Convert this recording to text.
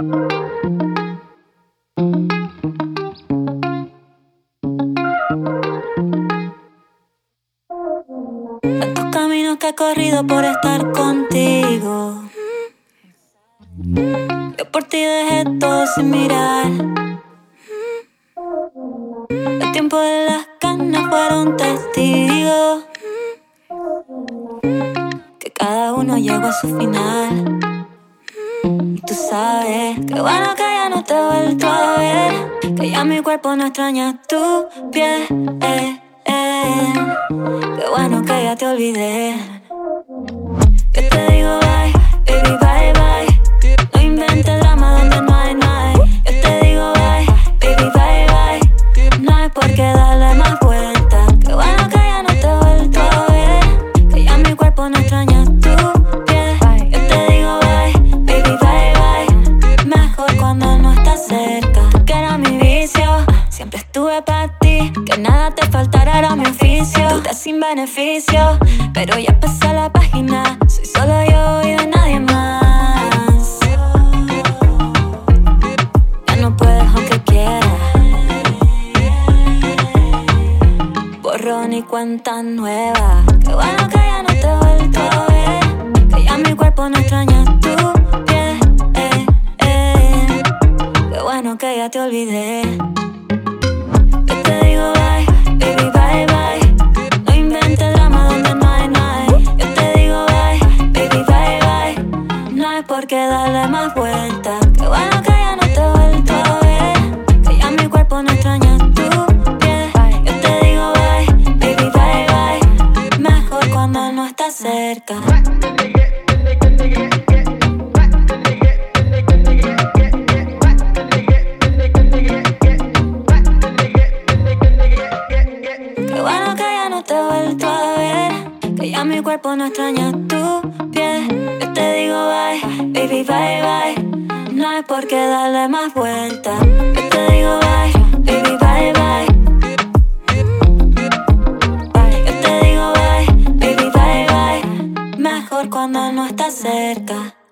Tantos caminos que he corrido por estar contigo. Yo por ti dejé todo sin mirar. El tiempo de las canas fueron testigos que cada uno llegó a su final. Y tú sabes que bueno que ya no te he vuelto a ver, que ya mi cuerpo no extraña tu piel. Qué bueno que ya te olvidé. Yo te digo bye, baby, bye, bye. No inventes drama donde no hay. Yo te digo bye, baby, bye, bye. No hay por qué darle más vueltas. Qué bueno que ya no te he vuelto a ver, que ya mi cuerpo no extraña tu piel. Yo te digo bye, baby, bye, bye. Mejor cuando no estás cerca. Tú que eras mi vicio, siempre estuve para ti. Que nada te faltara era mi oficio. Tú estás sin beneficio, pero ya pasé la página. Soy solo yo y de nadie más. Ya no puedes aunque quieras. Borrón y cuenta nueva. Qué bueno que ya no te he vuelto a ver, que ya mi cuerpo no extraña tu piel. Qué bueno que ya te olvidé. Yo te digo bye, baby, bye, bye. No inventes drama donde no hay. Yo te digo bye, baby, bye, bye. No hay por qué darle más vueltas. Qué bueno que ya no te he vuelto a ver, que ya mi cuerpo no extraña tu piel. Yo te digo bye, baby, bye, bye. Mejor cuando no estás cerca. Qué bueno que ya no te he vuelto a ver, que ya mi cuerpo no extraña tu piel. Yo te digo bye, baby, bye, bye. No hay por qué darle más vueltas. Yo te digo bye, baby, bye, bye. Yo te digo bye, baby, bye, bye. Mejor cuando no estás cerca.